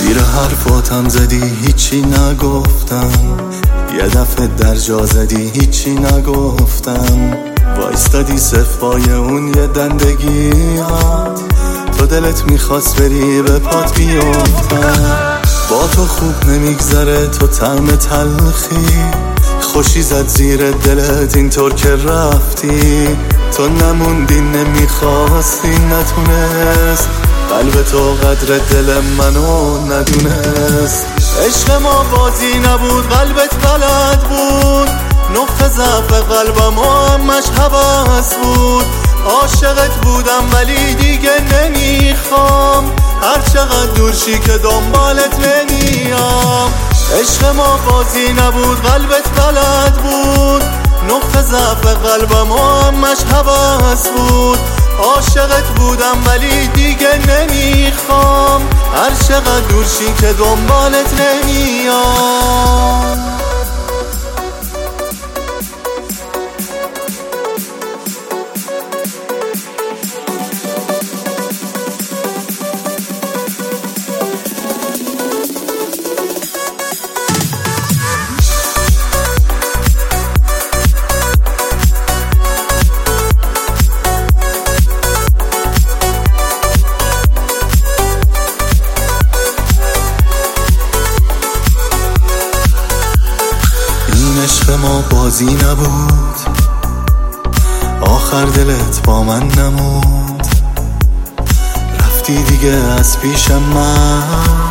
زیر حرفاتم زدی هیچی نگفتم، یه دفعه در جا زدی هیچی نگفتم. وایستادی صفای اون یه دندگیات، تو دلت میخواست بری به پات بیفتم. با تو خوب نمیگذره تو طعم تلخی، خوشی زد زیر دلت اینطور که رفتی. تو نموندی نمیخواستی نتونست، قلب تو قدر دل منو ندونست. عشق ما بازی نبود قلبت بلد بود، نقطه ضعف قلبم همش هوس بود. عاشقت بودم ولی دیگه نمیخوام، هر چقدر دور شی که دنبالت نمیام. عشق ما بازی نبود قلبت بلد بود، نقطه ضعف قلبم همش هوس بود. عاشقت بودم ولی دیگه نمیخوام، هر چقدر دور شی که دنبالت نمیام. عشق ما بازی نبود، آخر دلت با من نمود. رفتی دیگه از پیش من،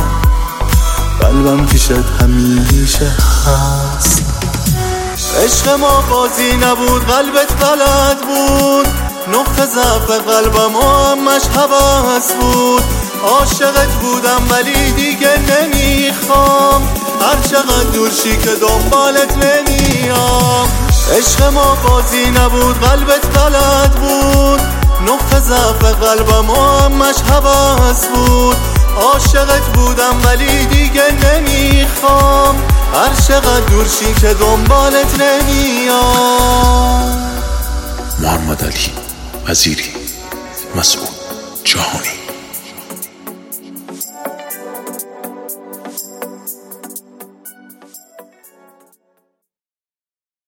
قلبم پیشت همیشه هست. عشق ما بازی نبود قلبت بلد بود، نقطه ضعف قلبم همش هوس بود. عاشقت بودم ولی دیگه نمیخوام، هر چقدر دور شی که دنبالت نمیام. عشق ما بازی نبود قلبت بلد بود، نقطه ضعف قلبم همش هوس بود. عاشقت بودم ولی دیگه نمیخوام، هر چقدر دور شی که دنبالت نمیام. محمد علی وزیری، مسعود جهانی.